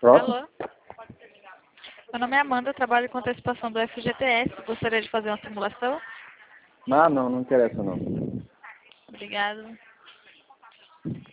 Pronto? Alô? Meu nome é Amanda, eu trabalho com antecipação do FGTS. Gostaria de fazer uma simulação? Ah, não interessa não. Obrigada.